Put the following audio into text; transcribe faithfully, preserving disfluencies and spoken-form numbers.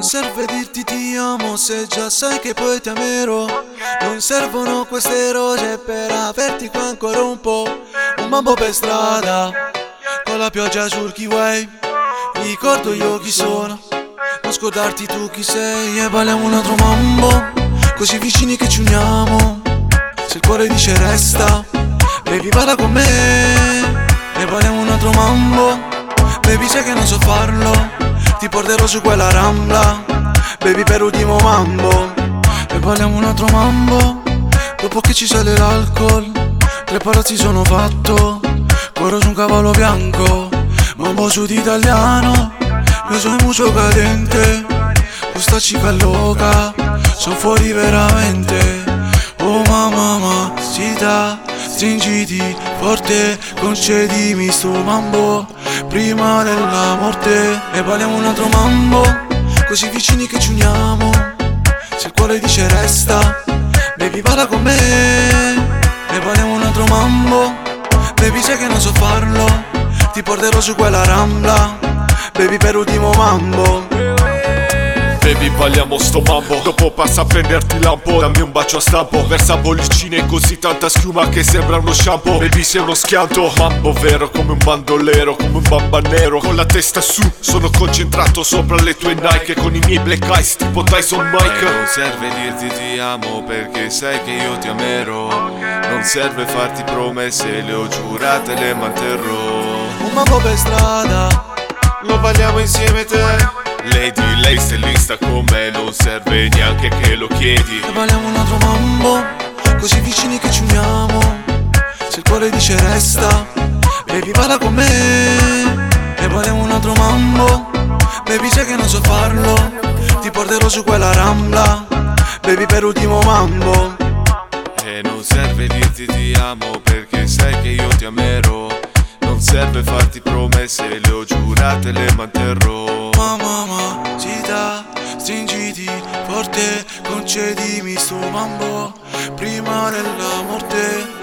serve dirti ti amo se già sai che poi ti amerò. Non servono queste rose per averti qua ancora un po'. Un mambo per strada con la pioggia sul kiwi. Ricordo io chi sono, non scordarti tu chi sei. E balliamo un altro mambo, così vicini che ci uniamo. Se il cuore dice resta, baby balla con me. E balliamo un altro mambo, baby sai che non so farlo. Ti porterò su quella rambla, baby per ultimo mambo. E balliamo un altro mambo, dopo che ci sale l'alcol. Tre palazzi sono fatto, corro su un cavallo bianco. Mambo sud italiano, io sono muso cadente. Questa cica loca, sono fuori veramente. Oh mamma ma si dà, stringiti forte, concedimi sto mambo prima della morte. E balliamo un altro mambo, così vicini che ci uniamo. Se il cuore dice resta, baby balla con me. E balliamo un altro mambo, baby sai che non so farlo. Ti porterò su quella rambla, baby per ultimo mambo. Baby balliamo sto mambo, dopo passa a prenderti lampo. Dammi un bacio a stampo, versa bollicine e così tanta schiuma che sembra uno shampoo. Baby sei uno schianto, mambo vero come un bandolero, come un bamba nero. Con la testa su, sono concentrato sopra le tue Nike. Con i miei black eyes tipo Tyson Mike. E non serve dirti ti amo perché sai che io ti amerò. Non serve farti promesse, le ho giurate, le manterrò. Un mambo per strada, lo balliamo insieme te. Lady, lei stellista con me, non serve neanche che lo chiedi. e balliamo un altro mambo, così vicini che ci uniamo. Se il cuore dice resta, baby balla con me. E balliamo un altro mambo, baby sai che non so farlo. Ti porterò su quella rambla, baby per ultimo mambo. E non serve dirti ti amo perché sai che io ti amerò. Non serve farti promesse, le ho giurate, le manterrò. Mamma ma si dà, stringiti forte, concedimi sto mambo prima della morte.